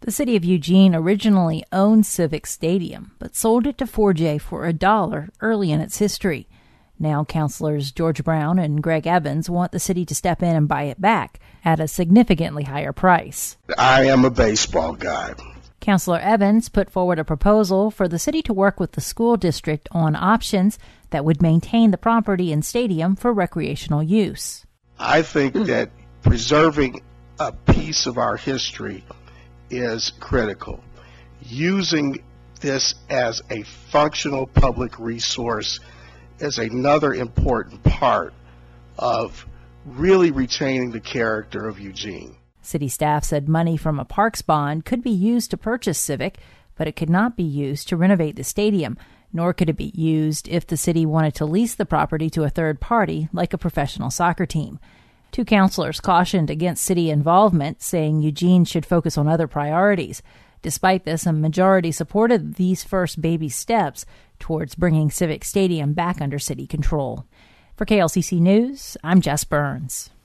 The city of Eugene originally owned Civic Stadium, but sold it to 4J for $1 early in its history. Now councilors George Brown and Greg Evans want the city to step in and buy it back at a significantly higher price. I am a baseball guy. Councilor Evans put forward a proposal for the city to work with the school district on options that would maintain the property and stadium for recreational use. I think that preserving a piece of our history is critical. Using this as a functional public resource is another important part of really retaining the character of Eugene. City staff said money from a parks bond could be used to purchase Civic, but it could not be used to renovate the stadium, nor could it be used if the city wanted to lease the property to a third party, like a professional soccer team. Two councilors cautioned against city involvement, saying Eugene should focus on other priorities. Despite this, a majority supported these first baby steps towards bringing Civic Stadium back under city control. For KLCC News, I'm Jess Burns.